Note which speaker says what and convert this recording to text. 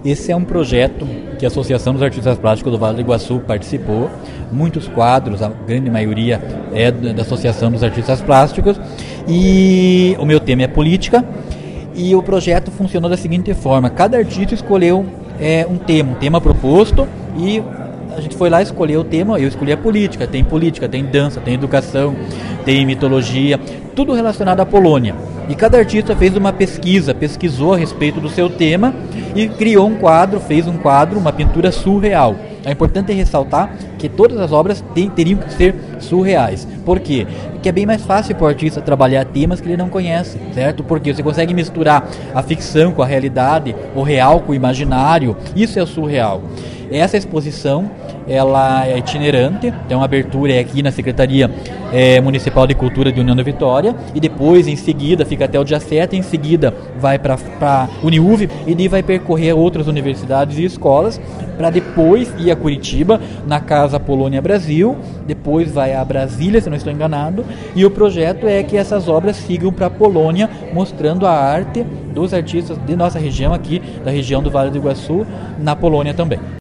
Speaker 1: Esse é um projeto que a Associação dos Artistas Plásticos do Vale do Iguaçu participou. Muitos quadros, a grande maioria é da Associação dos Artistas Plásticos. E o meu tema é política. E o projeto funcionou da seguinte forma: cada artista escolheu um tema proposto, e a gente foi lá escolher o tema. Eu escolhi a política, tem dança, tem educação, tem mitologia, tudo relacionado à Polônia. E cada artista fez uma pesquisou a respeito do seu tema e criou fez um quadro, uma pintura surreal. É importante ressaltar que todas as obras teriam que ser surreais. Por quê? Porque é bem mais fácil para o artista trabalhar temas que ele não conhece, certo? Porque você consegue misturar a ficção com a realidade, o real com o imaginário. Isso é o surreal. Essa exposição, ela é itinerante, então a abertura é aqui na Secretaria Municipal de Cultura de União da Vitória, e depois, em seguida, fica até o dia 7, em seguida vai para a Uniuv, e daí vai percorrer outras universidades e escolas, para depois ir a Curitiba, na Casa Polônia Brasil, depois vai a Brasília, se não estou enganado, e o projeto é que essas obras sigam para a Polônia, mostrando a arte dos artistas de nossa região aqui, da região do Vale do Iguaçu, na Polônia também.